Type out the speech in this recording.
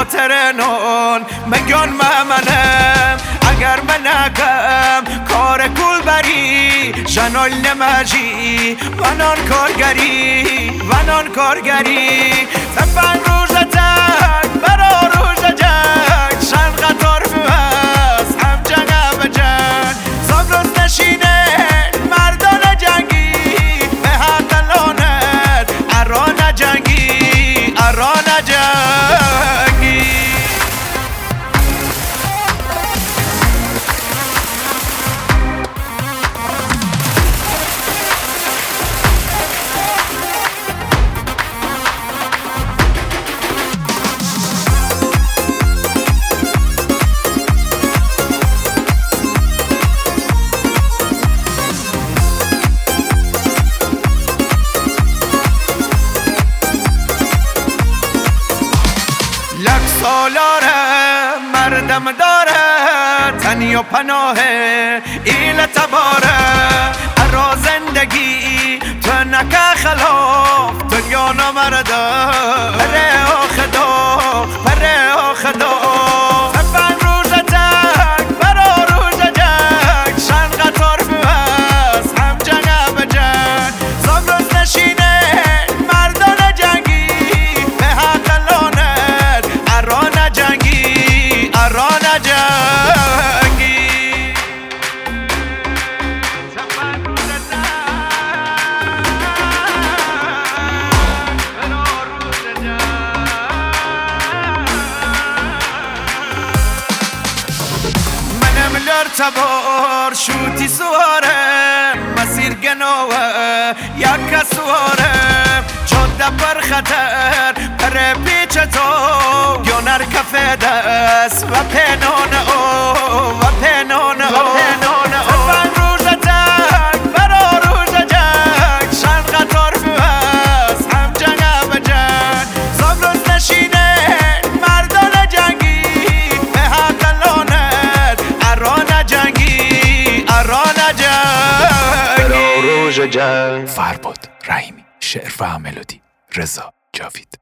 خاطر نون مگان منم اگر منکم کار کول بری جنال نمجی ونان کارگری تفن روز تک برا روز جنگ شن قطار فوز هم جنگ به جنگ زمروز نشینه مردان جنگی به حق لانت اران جنگی سالاره مردم داره تنی و پناهه ایل تباره ارا زندگی تو نکه خلاف دنیا نمرده پره و خدا تفن روز تک برا روز جنگ شن قطار فوز هم جنگ به جنگ زمروز نشینه مردان جنگی به حق لانت اران جنگی تبار شوتی سواره مسیر گنوه یک سواره جاده پر خطر پر پیچ تو گونر کفه دست و پنان تفن روز تک برا روز جنگ شن قطار فوز هم جنگ به جنگ زمروز نشینه مردان جنگی به حق لانت اران جنگی برا روز جنگ. فرباد رحیمی، شعر و ملودی رضا جاوید.